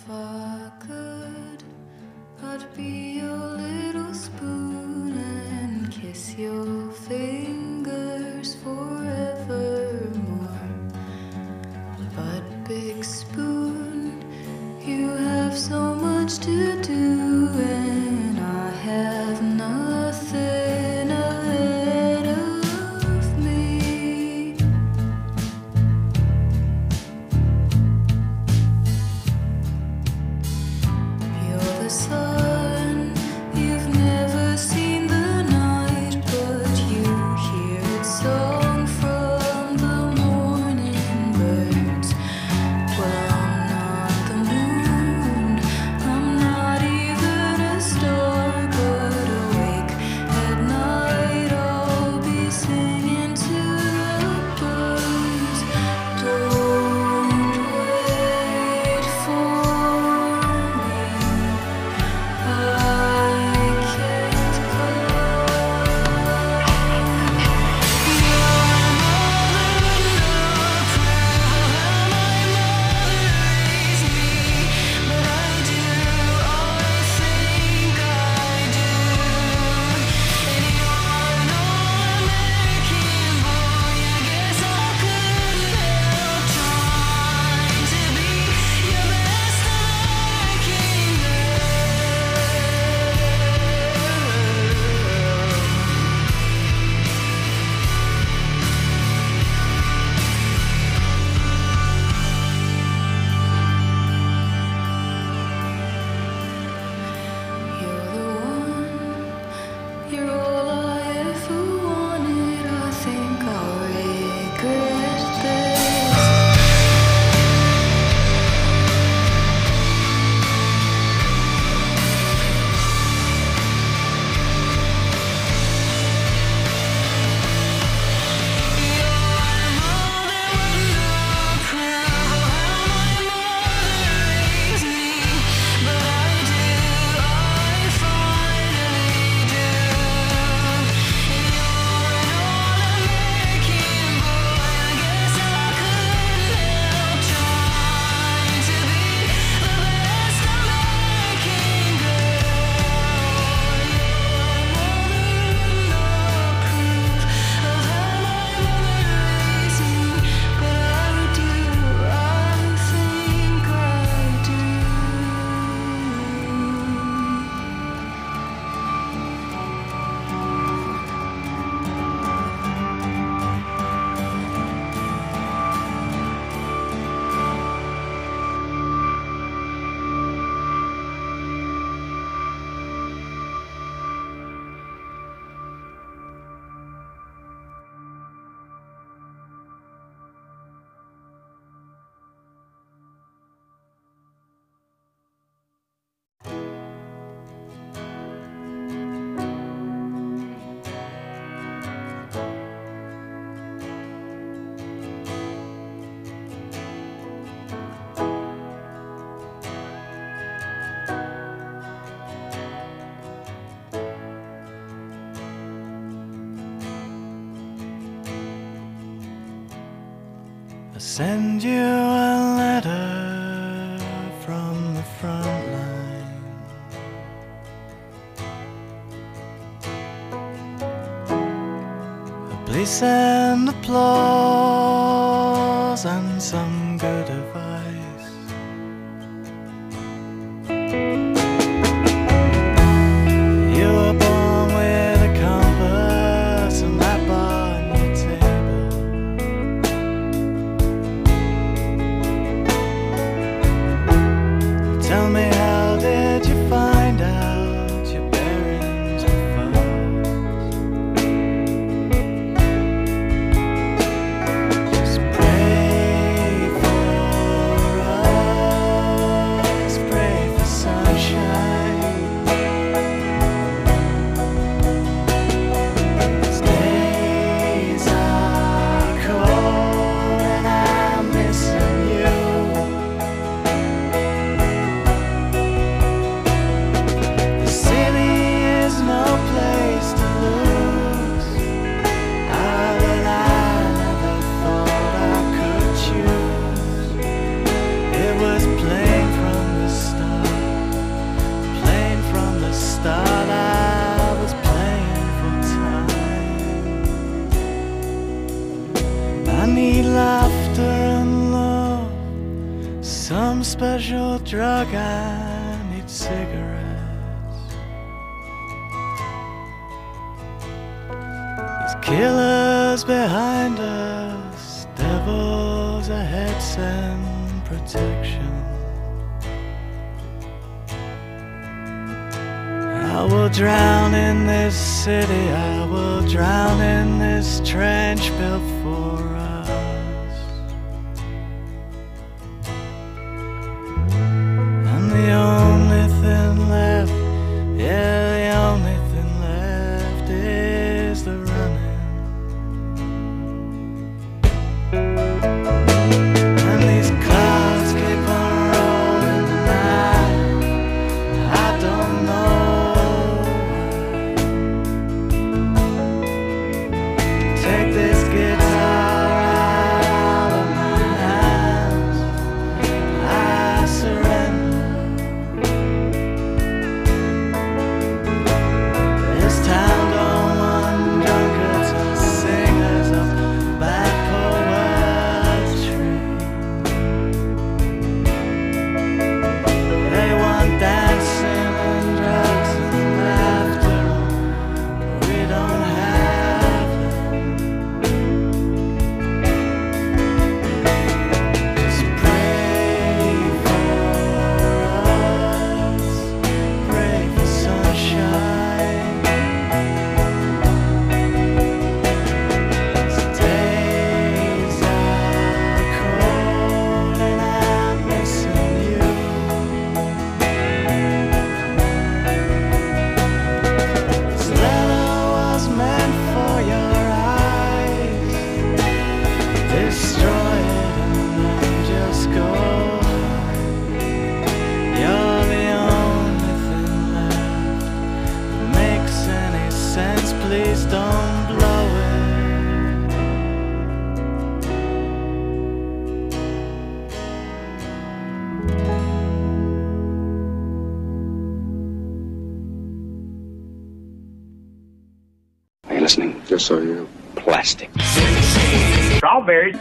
I could, I'd be your little spoon and kiss your fingers forevermore. But big spoon, you have so much to do and I have nothing ahead of me. You're the sun, you've never seen the night, but you hear its song from the morning birds. Well, I'm not the moon, I'm not even a star, but awake at night I'll be singing to the birds. Don't wait for me, I can't come. You're the one, you're all I ever wanted. I think I'll regret this. I send you a letter from the front line. Please send applause and some good advice. You were born with a compass and that bar on your table. Tell me, how did you find out your bearings were false? Just pray special drug, I need cigarettes. There's killers behind us, devils ahead, send protection. I will drown in this city, I will drown in this trench built for us. And the only thing left, yeah, the only thing left is the running. And these clouds keep on rolling, and I don't know. Take this guitar out of my hands, I surrender. This town don't want drunkards or singers of bad poetry. They want dancing and drugs and laughter, we don't have them. Just pray for us, pray for sunshine. These days are cold and I'm missing you. This letter was meant for your eyes. Destroy it and then just go hide. You're the only thing left that makes any sense. Please don't blow it. Are you listening? Yes, I am. Plastic. Strawberries.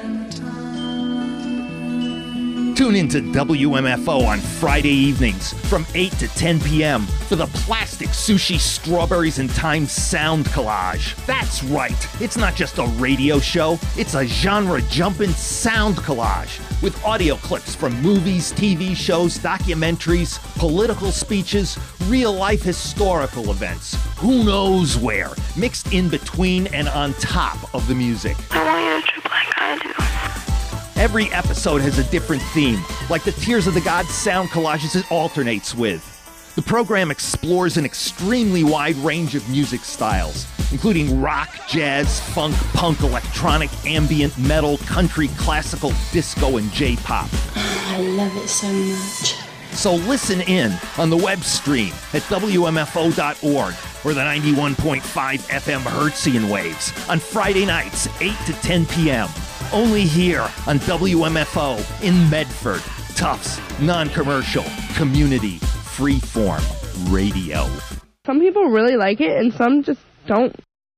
Tune into WMFO on Friday evenings from 8 to 10 p.m. for the Plastic Sushi Strawberries and Time Sound Collage. That's right, it's not just a radio show, it's a genre-jumping sound collage with audio clips from movies, TV shows, documentaries, political speeches, real-life historical events, who knows where, mixed in between and on top of the music. I want you to trip like I do. Every episode has a different theme, like the Tears of the Gods sound collages it alternates with. The program explores an extremely wide range of music styles, including rock, jazz, funk, punk, electronic, ambient, metal, country, classical, disco, and J-pop. I love it so much. So listen in on the web stream at WMFO.org or the 91.5 FM Hertzian waves on Friday nights, 8 to 10 p.m. Only here on WMFO in Medford. Tufts, non-commercial, community, freeform radio. Some people really like it and some just don't.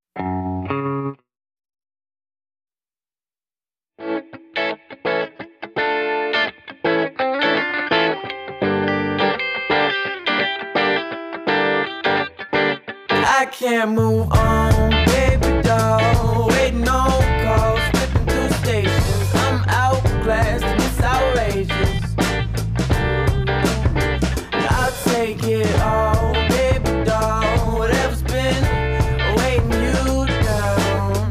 I can't move on, baby doll. Waiting on calls, flipping through stations. I'm outclassed and it's outrageous. I'll take it all, baby doll. Whatever's been weighing you down.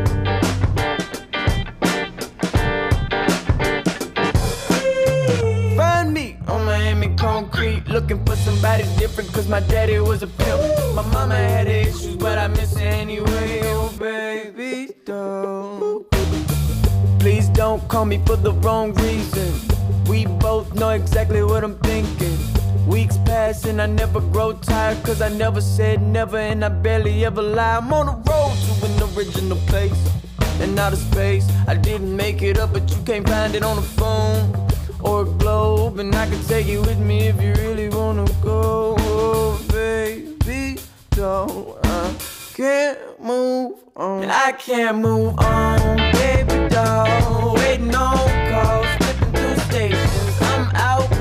Find me on Miami concrete, looking for somebody different, cause my daddy was a pimp. My mama had issues, but I miss her anyway. Oh, baby, don't. Please don't call me for the wrong reason. We both know exactly what I'm thinking. Weeks pass and I never grow tired, cause I never said never and I barely ever lie. I'm on the road to an original place and outer space. I didn't make it up, but you can't find it on the phone or a globe, and I can take you with me if you really wanna go. Oh, baby, don't. I can't move on. And I can't move on, baby doll. Waiting on calls, flipping through stations. I'm out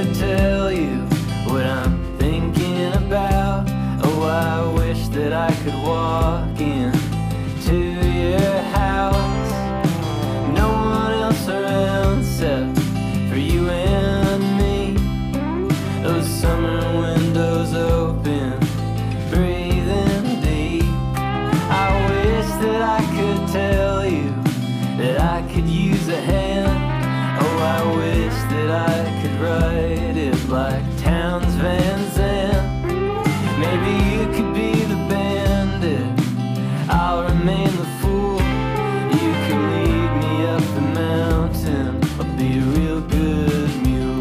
could tell you what I'm thinking about. Oh, I wish that I could walk in to your house. No one else around except for you and me. Those summer windows open, breathing deep. I wish that I could tell you that I could use a hand. Oh, I wish that I could write it like Townes Van Zandt. Maybe you could be the bandit, I'll remain the fool. You can lead me up the mountain, I'll be a real good mule.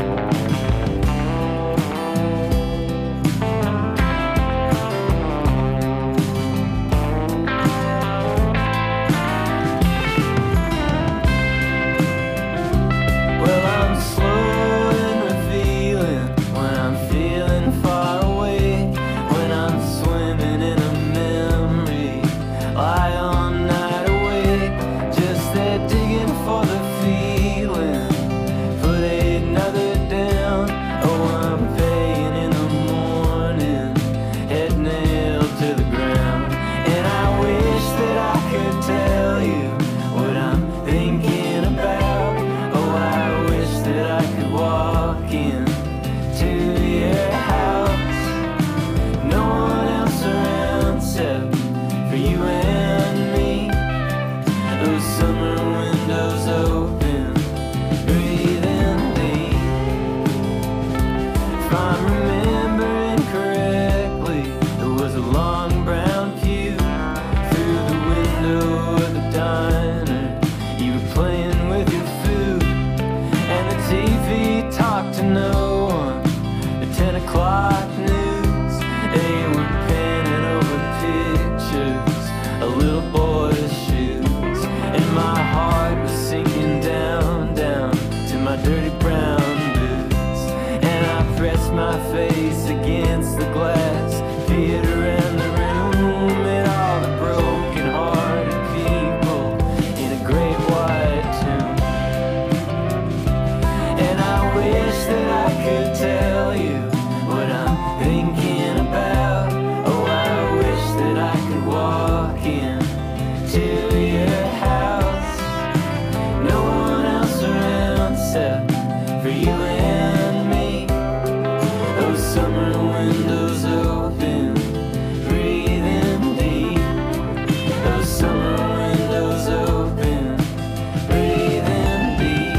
Well, I'm slow and revealing when I'm feeling far away, when I'm swimming in a memory, lie all night awake, just there digging for the feeling, put another down. Oh, I'm paying in the morning, head nailed to the ground. And I wish that I could tell you what I'm thinking about. Oh, I wish that I could walk in to your house. No one else around except for you and me. Those summer windows open, breathing deep. If I'm remembering correctly, there was a long brown pew through the window of the diner. You were playing with your food, and the TV talked to no one. The 10 o'clock news, they were penning over pictures of little boys' shoes. And my heart was sinking down, down to my dirty brown boots. And I pressed my face against the glass, peered around the room at all the broken-hearted people in a great white tomb. And I wish that I could tell you what I'm thinking about. Oh, I wish that I could walk in to your house. No one else around except for you and me. Those summer windows open, breathing deep. Those summer windows open, breathing deep.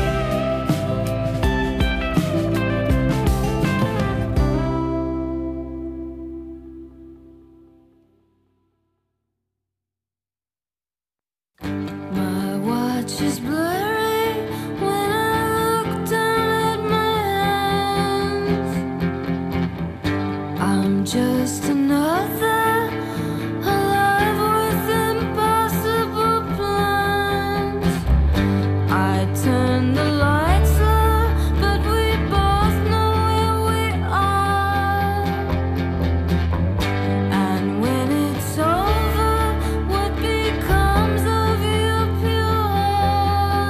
My watch is blurry when I look down at my hands. I'm just another alive with impossible plans. I turn the lights low, but we both know where we are. And when it's over, what becomes of your pure heart?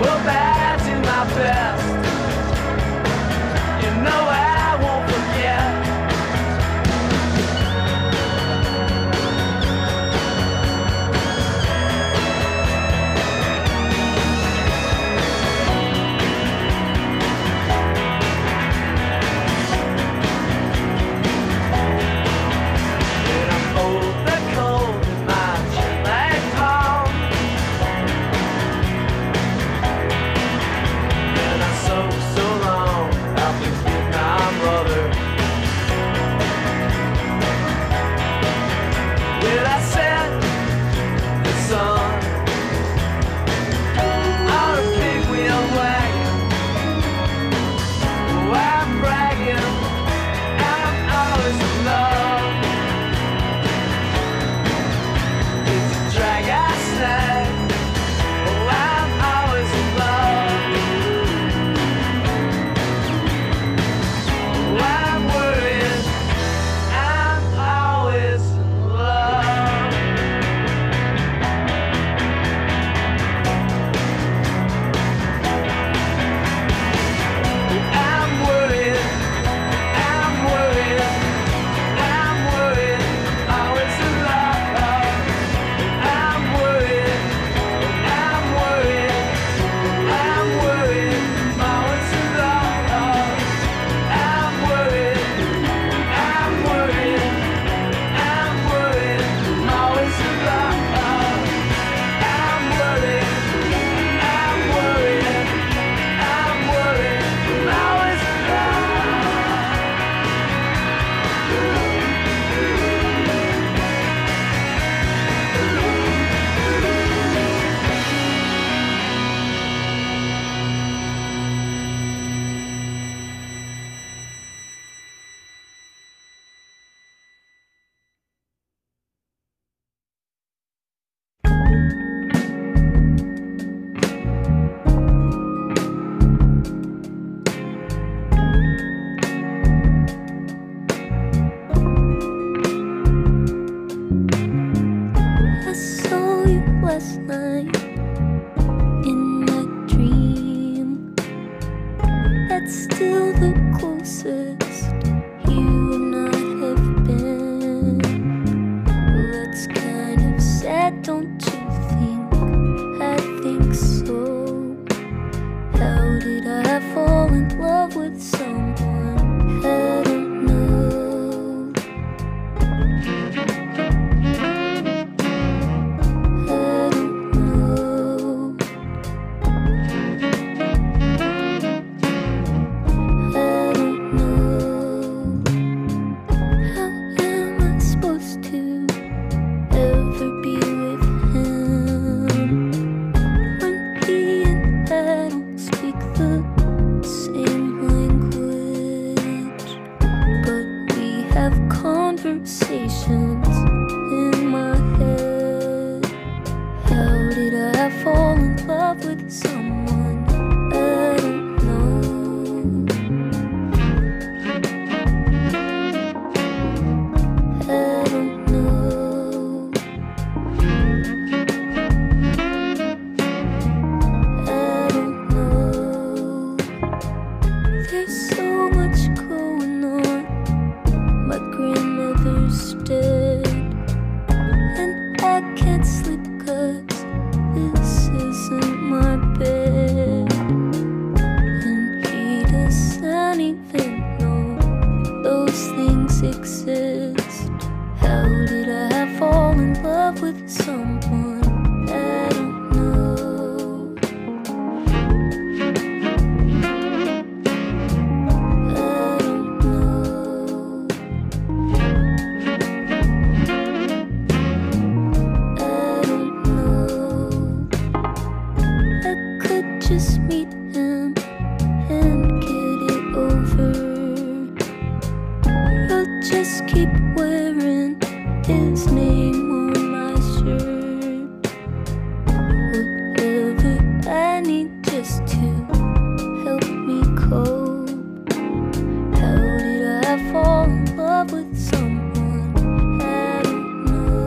Well, bad to my best. You know I won't forget.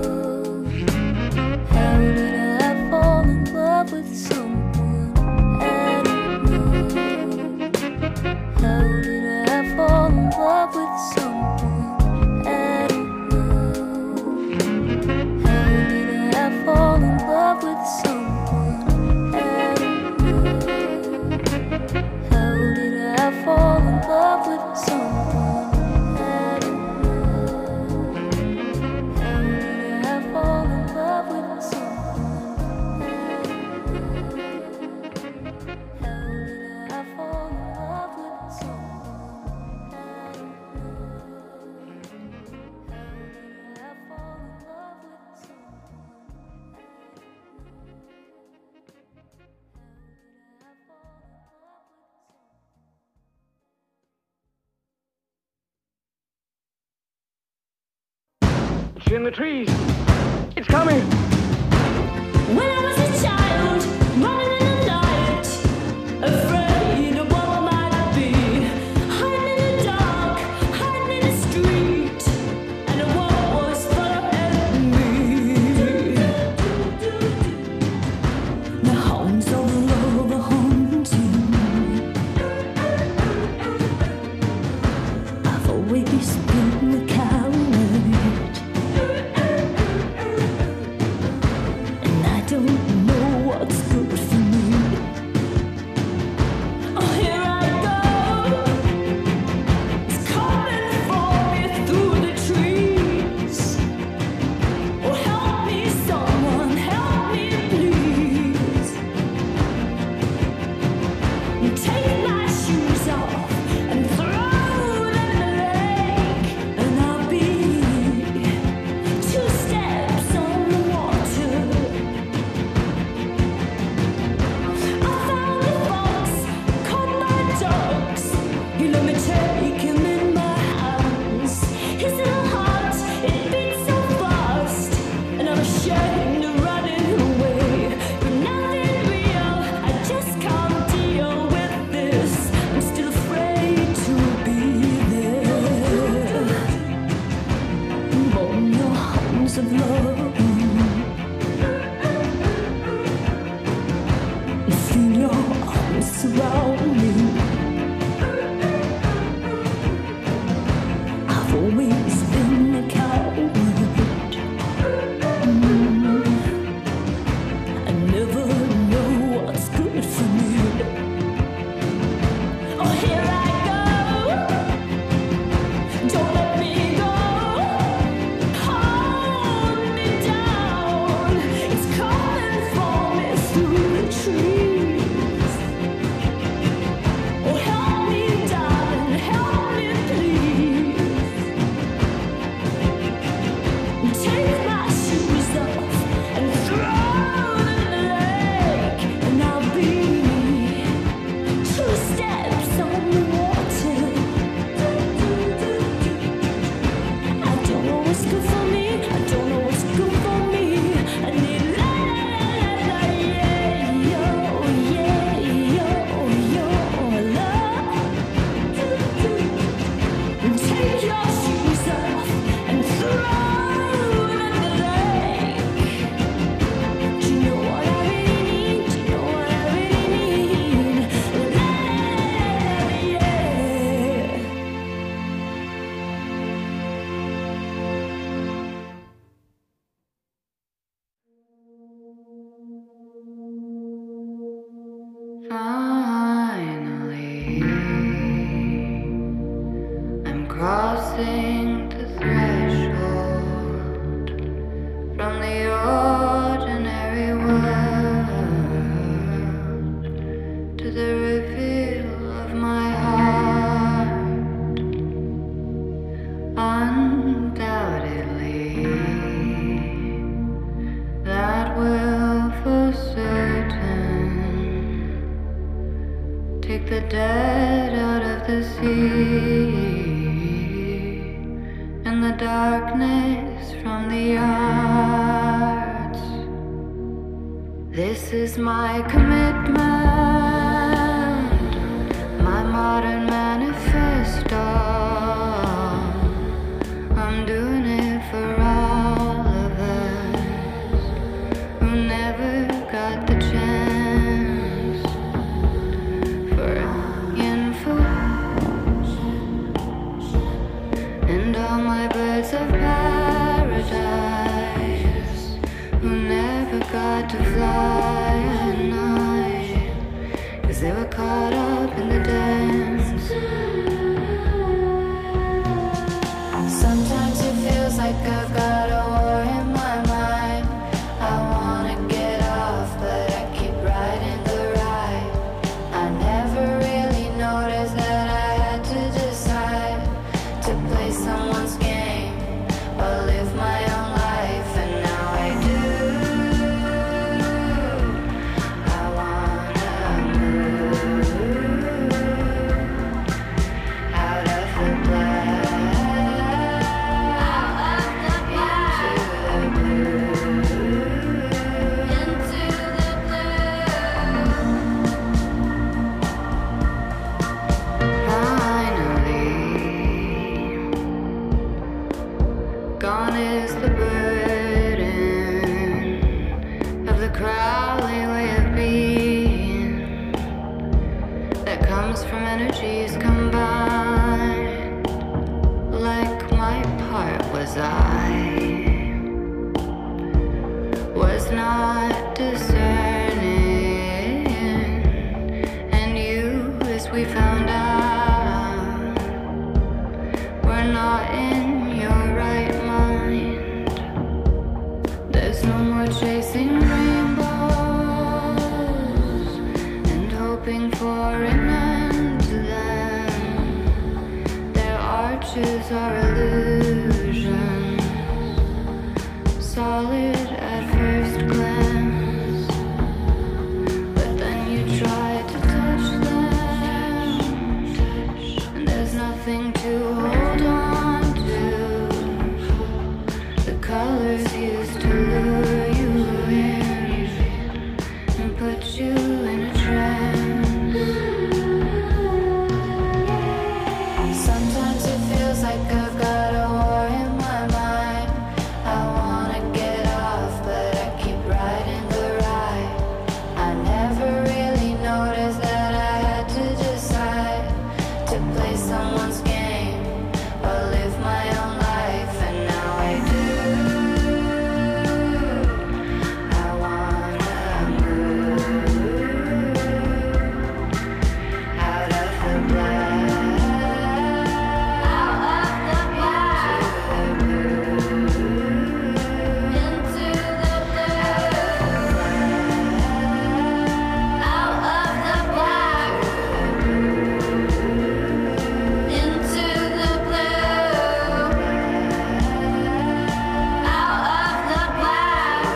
With someone It's in the trees. It's coming. When I was a child, running in the night, afraid of what I might be, hiding in the dark, hiding in the street, and the world was following me. The hounds of love are haunting. I've always been the coward. Don't know what's good for me. Oh, here I go. It's coming for me through the trees. Oh, help me, someone, help me, please. Take my shoes off and throw them in the lake, and I'll be 2 steps on the water. You let me take him in my hands. His little heart, it beats so fast, and I'm ashamed of running away. But nothing real, I just can't deal with this. I'm still afraid to be there. On your arms of love, and feel your arms surround me. I've always been a coward. I never know what's good for me. Oh, here I go. Don't let me go. Hold me down. It's coming for me through the trees. Oh, help me, darling, help me, please. Take my shoes off and throw them in the lake, and I'll be 2 steps on the water. I don't know what's good for me. I don't know what's good for me. I need la la la la, yeah, yo, love. Take your shoes off and throw them in the lake. Do you know what I really need? Do you know what I really need? La la la, yeah. Finally, I'm crossing the threshold from the ordinary world to the reveal of my heart. Undoubtedly, that will for certain take the dead out of the sea and the darkness from the arts. This is my commitment, my modern manifesto. I'm doing it for all of us who never got the chance for info. And all my birds of paradise who never got to fly at night, 'cause they were caught up in the dance. Sometimes it feels like I've got a war in my mind. I wanna get off, but I keep riding the ride. I never really noticed that I had to decide to play someone's game or live my own life, and now I do. I wanna move. that comes from energies combined. Like my part was I was not discerning, and you, as we found out, were not in your right mind. There's no more chasing rainbows and hoping for an end to them. Their arches are illusions, solid at first glance, but then you try to touch them, and there's nothing to hold on to. The colors used to lure you in and put you in a trance. Sometimes it feels like I've got a war in my mind. I wanna get off, but I keep riding the ride. I never really noticed that I had to decide to play someone's game or live my own life, and now I do. I wanna move out of the black, into the blue, out of the black, into the blue, out of the black,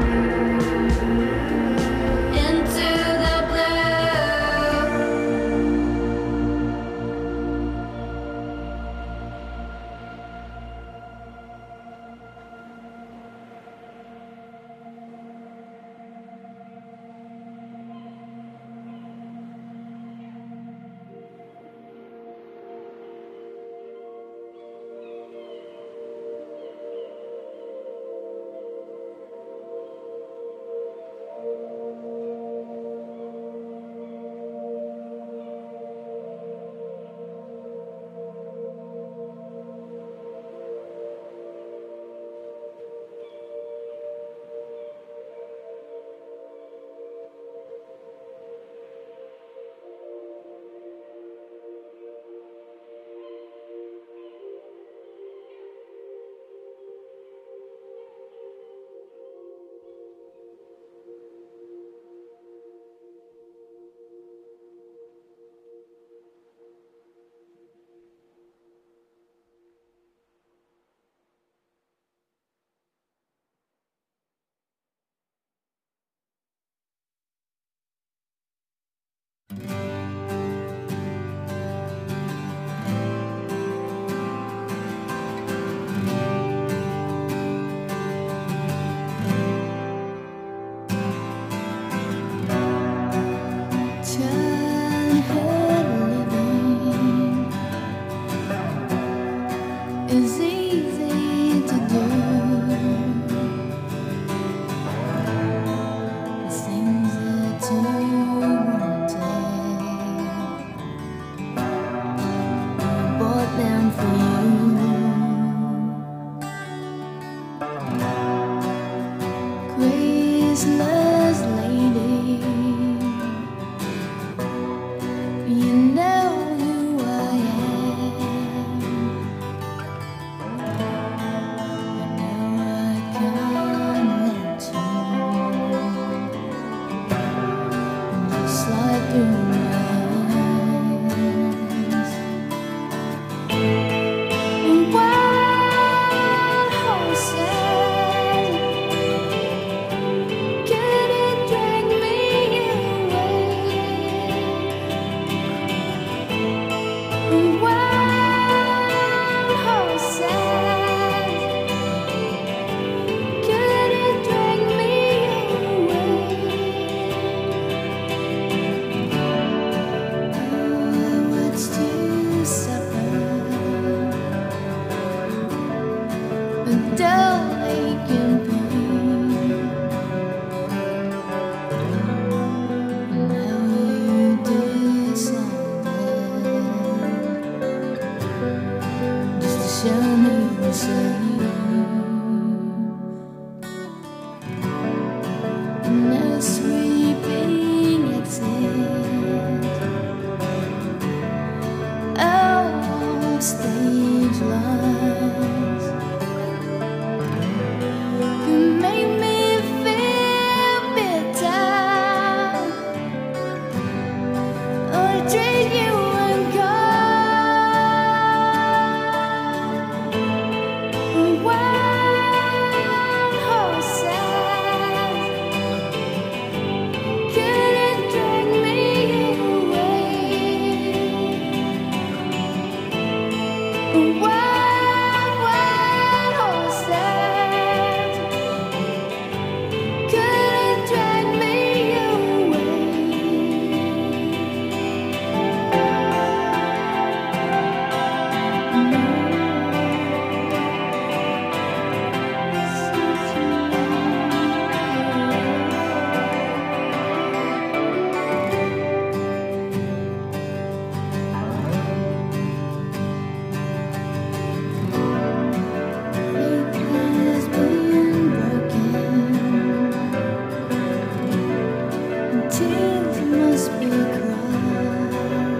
into the blue. Childhood living is easy to do. The things that you wanted, I bought them for you. Christmas lady, you know who I am. But now I can't let you just slide through my hands. And wild horses, can it drag me away? treat you unkind. Wild horses couldn't drag me away. Wild horses couldn't drag me tears must be cried.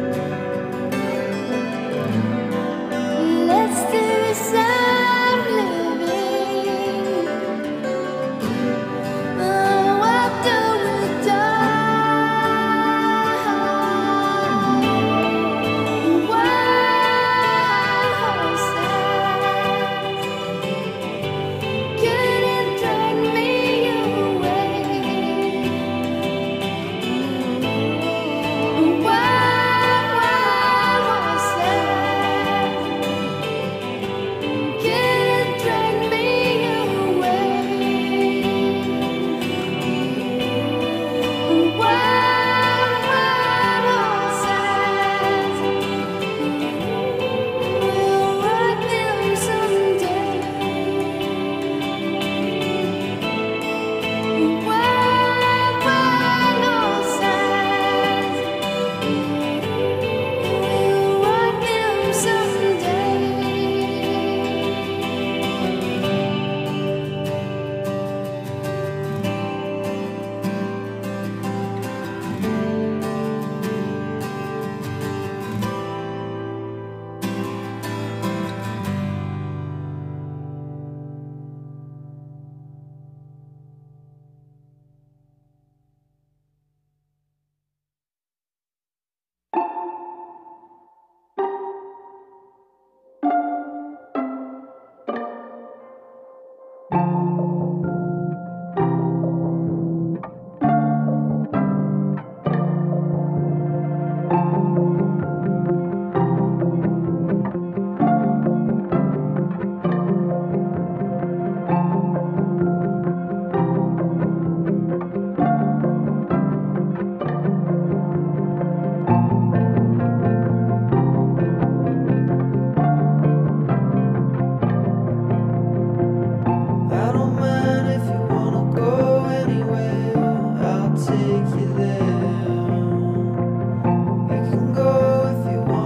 Let's do some living. What do we die? Wild horses couldn't drag me away. Wild horses couldn't drag me away. Wild horses will ride them someday. Wild horses will ride them someday. I don't mind if you wanna go anywhere, I'll take you there. You can go if you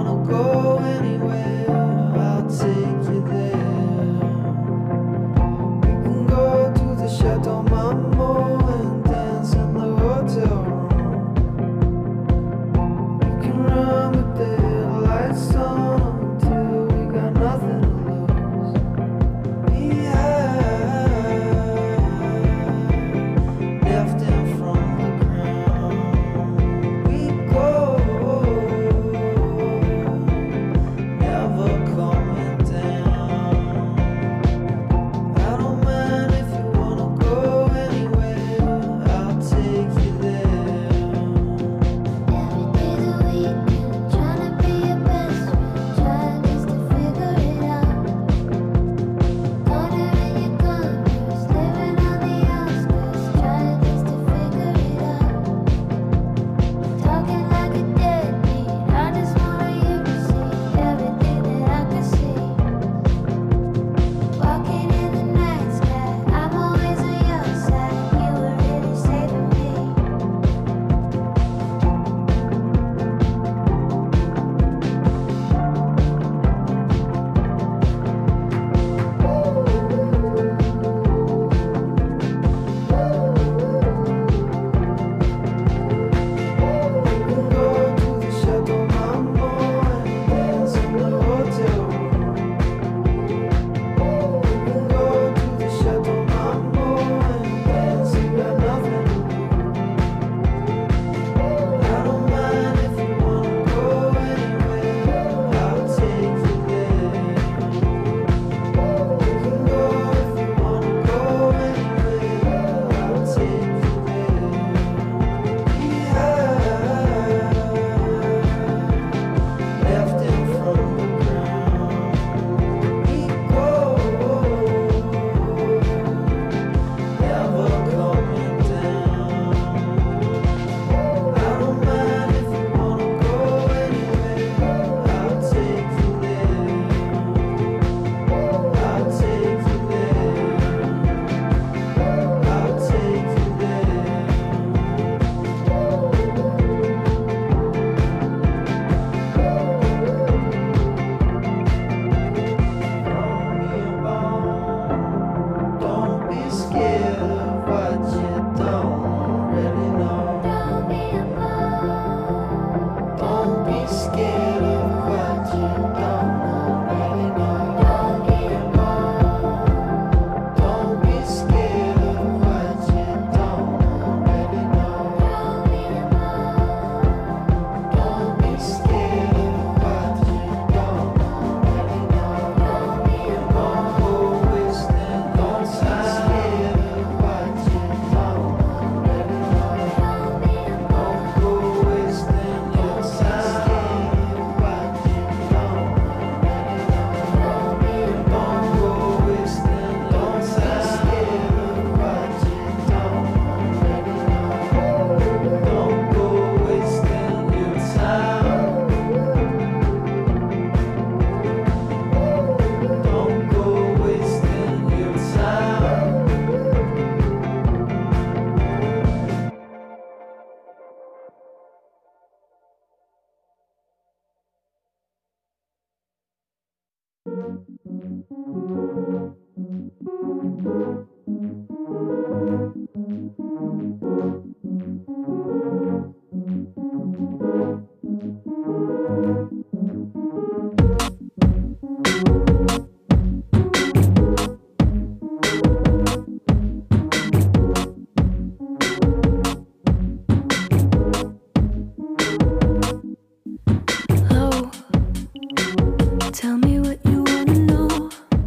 Oh, tell me what you wanna know.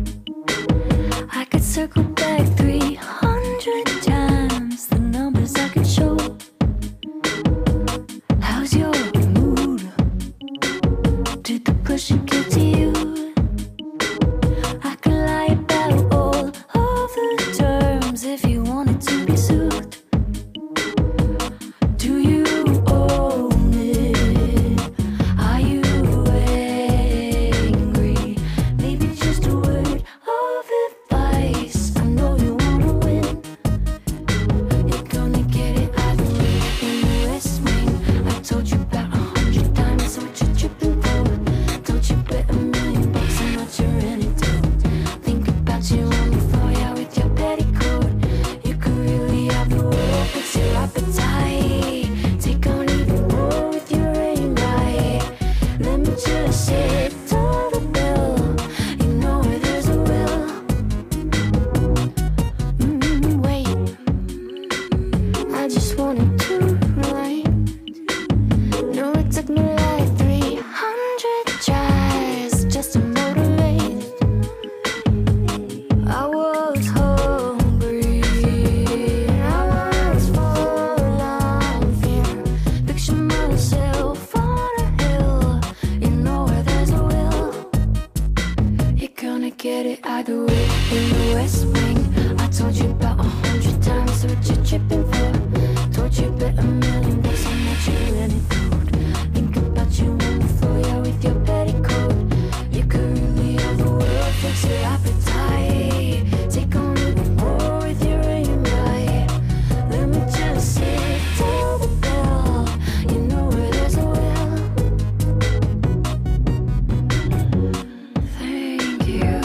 I could circle back 300 times the numbers I could show. How's your mood? Did the push get to you? I could lie about all of the terms if you wanted to be soothed. Do you own it? Are you angry? Maybe just a word of advice. I know you wanna win. You're gonna get it either way in the West Wing. I told you about 100 times what you're tripping for. Told you bet $1,000,000 how much you're into. Think about you on the floor, yeah, with your petticoat. You could really have the world, fix your appetite. Take on even more with your aim right. Let me just say it to the bill. You know where there's a will. Wait, I just wanted to right. No, it took me like 300 tries just to motivate. I was hungry, I was full of fear. Picture myself on a hill. You know where there's a will. You're gonna get it either way in the West Wing. I told you about 100 times what you're tripping for. Told you bet $1,000,000 how much you really thought. Think about you on the floor, yeah, with your petticoat. You could really have the world, fix your appetite. Take on even more with your aim right. Let me just say it to the bill. You know where there's a will. Thank you.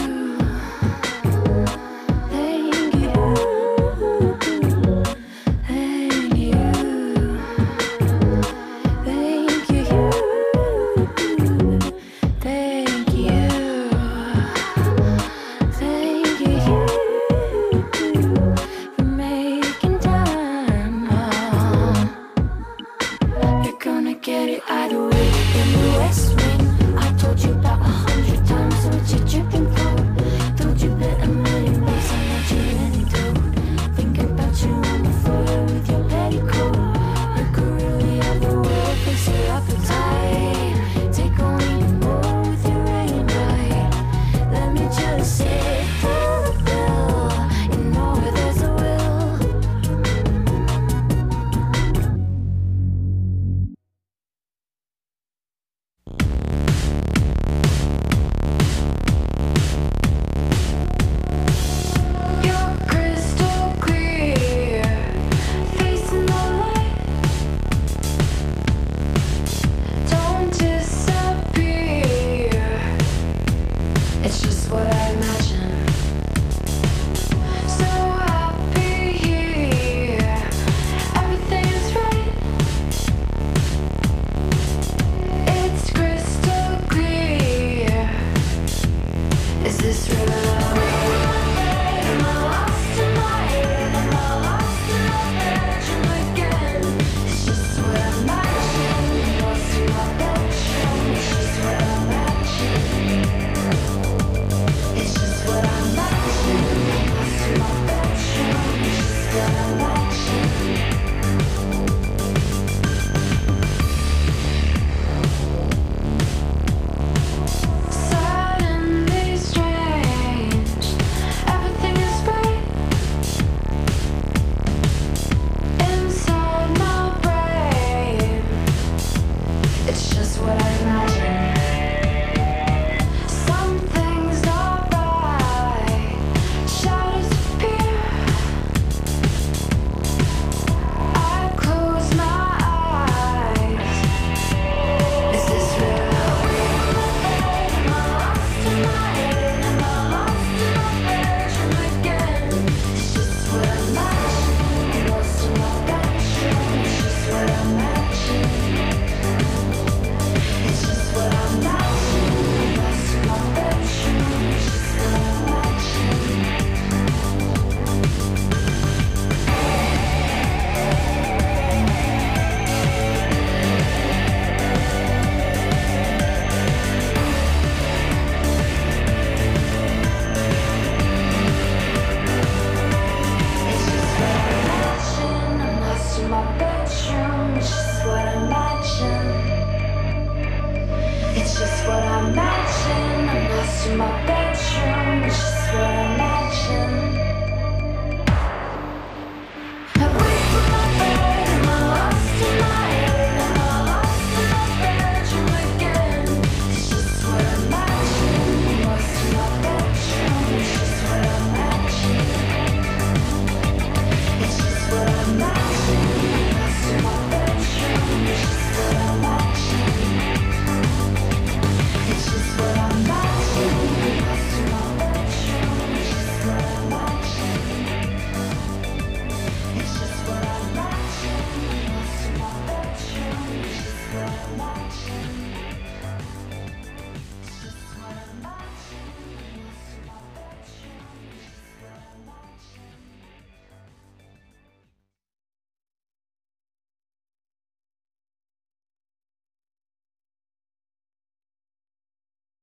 Thank you. Thank you. Thank you. Thank you. Thank you for making time. You're gonna get it either way in the West Wing. I told you about 100 times what you're tripping for. Told you bet $1,000,000 how much you really do. Think about you on the floor with your petticoat. You could really have the world, fix your appetite. Take on even more with your aim right. Let me just say it to the bill. You know where there's a will.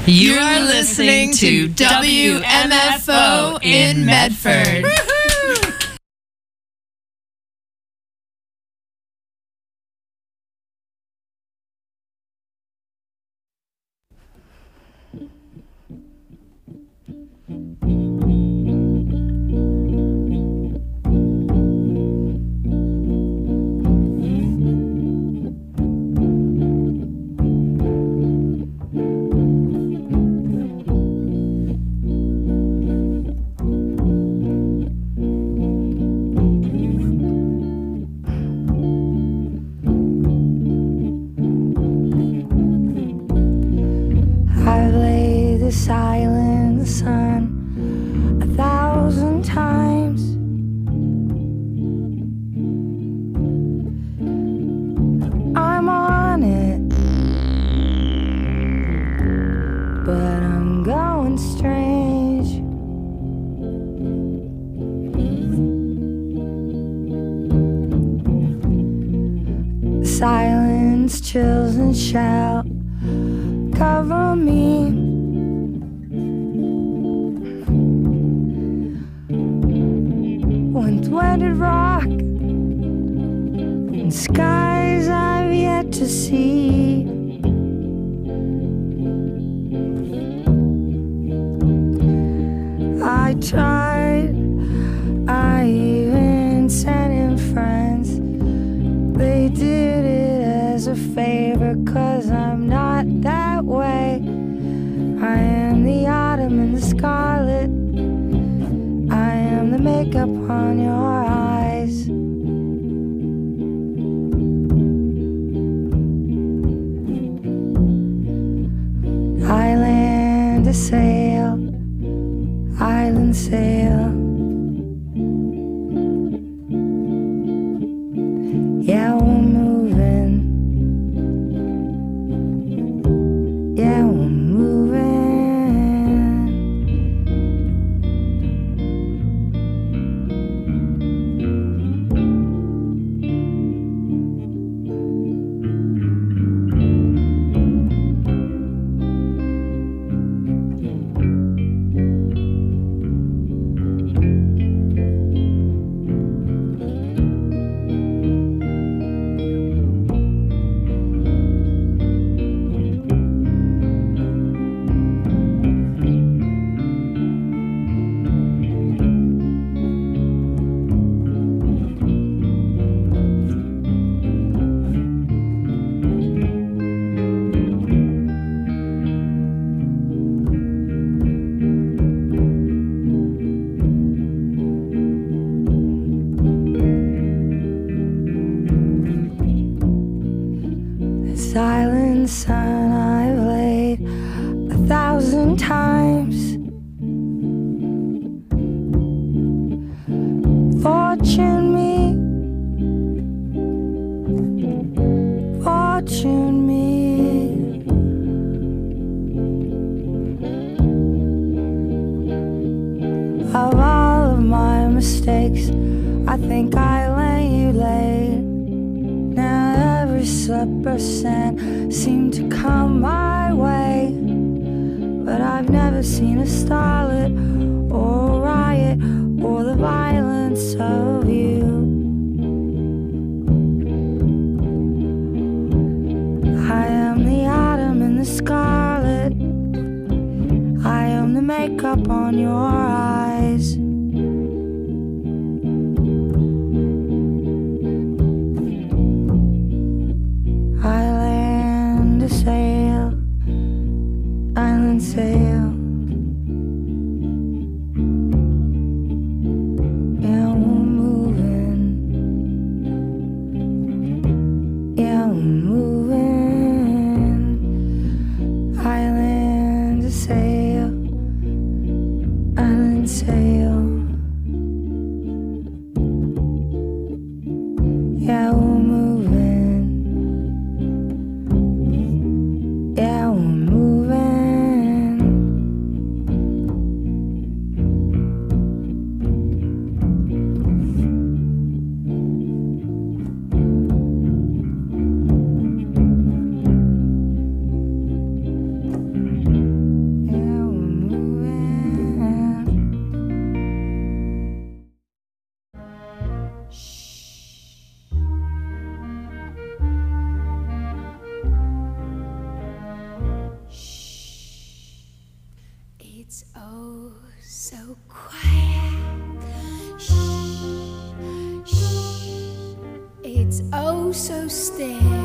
You are listening to WMFO in Medford. I've laid the silent sun 1,000 times. I'm on it, but I'm going strange. Silence, chills, and shout cover me. Wind-wetted rock and skies I've yet to see. I tried, I even sent in friends. They did it as a favor, 'cause I'm not that way. I am the autumn and the scarlet. I am the makeup on your eyes. I land a sail, island sail. Yeah, we're moving. Yeah, we're moving. Silent sun I've laid 1,000 times. Fortune me, fortune me. Of all of my mistakes, I think I let you lay. Now every percent seemed to come my way, but I've never seen a starlet or a riot or the violence of you. I am the autumn and the scarlet. I am the makeup on your eyes. I land a sail, island sail. Yeah, we're moving. Yeah, we're moving. I land a sail, island sail. Yeah, we're moving. Yeah, we're moving. oh so still.